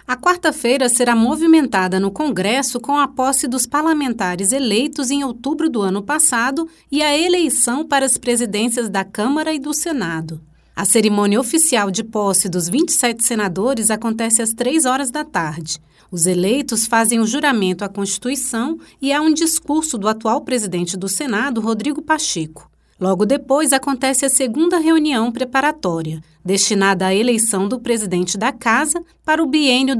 A quarta-feira será movimentada no Congresso com a posse dos parlamentares eleitos em outubro do ano passado e a eleição para as presidências da Câmara e do Senado. A cerimônia oficial de posse dos 27 senadores acontece às 3 horas da tarde. Os eleitos fazem o juramento à Constituição e há um discurso do atual presidente do Senado, Rodrigo Pacheco. Logo depois acontece a segunda reunião preparatória, destinada à eleição do presidente da Casa para o biênio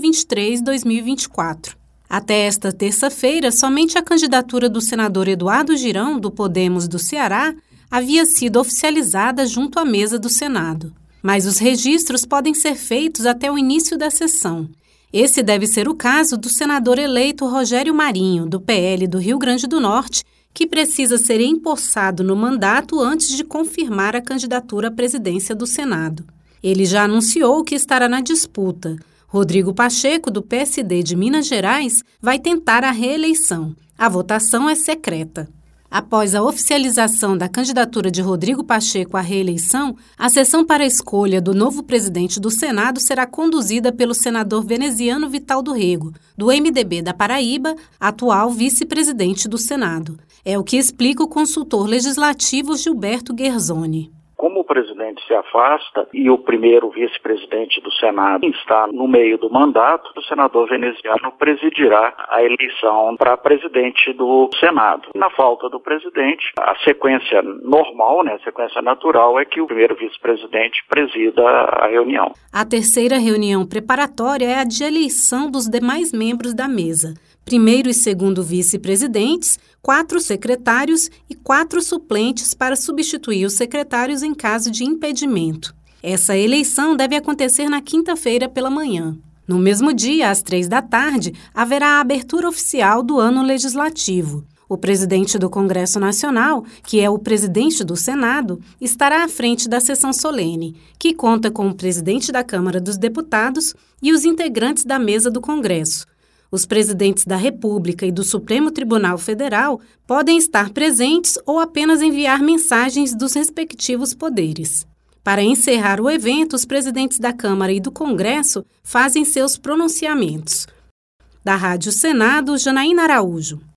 2023-2024. Até esta terça-feira, somente a candidatura do senador Eduardo Girão, do Podemos do Ceará, havia sido oficializada junto à mesa do Senado. Mas os registros podem ser feitos até o início da sessão. Esse deve ser o caso do senador eleito Rogério Marinho, do PL do Rio Grande do Norte, que precisa ser empossado no mandato antes de confirmar a candidatura à presidência do Senado. Ele já anunciou que estará na disputa. Rodrigo Pacheco, do PSD de Minas Gerais, vai tentar a reeleição. A votação é secreta. Após a oficialização da candidatura de Rodrigo Pacheco à reeleição, a sessão para a escolha do novo presidente do Senado será conduzida pelo senador veneziano Vital do Rego, do MDB da Paraíba, atual vice-presidente do Senado. É o que explica o consultor legislativo Gilberto Guerzoni. Como o presidente se afasta e o primeiro vice-presidente do Senado está no meio do mandato, o senador veneziano presidirá a eleição para presidente do Senado. Na falta do presidente, a sequência normal, a sequência natural é que o primeiro vice-presidente presida a reunião. A terceira reunião preparatória é a de eleição dos demais membros da mesa. Primeiro e segundo vice-presidentes, 4 secretários e 4 suplentes para substituir os secretários em caso de impedimento. Essa eleição deve acontecer na quinta-feira pela manhã. No mesmo dia, às 3 da tarde, haverá a abertura oficial do ano legislativo. O presidente do Congresso Nacional, que é o presidente do Senado, estará à frente da sessão solene, que conta com o presidente da Câmara dos Deputados e os integrantes da mesa do Congresso. Os presidentes da República e do Supremo Tribunal Federal podem estar presentes ou apenas enviar mensagens dos respectivos poderes. Para encerrar o evento, os presidentes da Câmara e do Congresso fazem seus pronunciamentos. Da Rádio Senado, Janaína Araújo.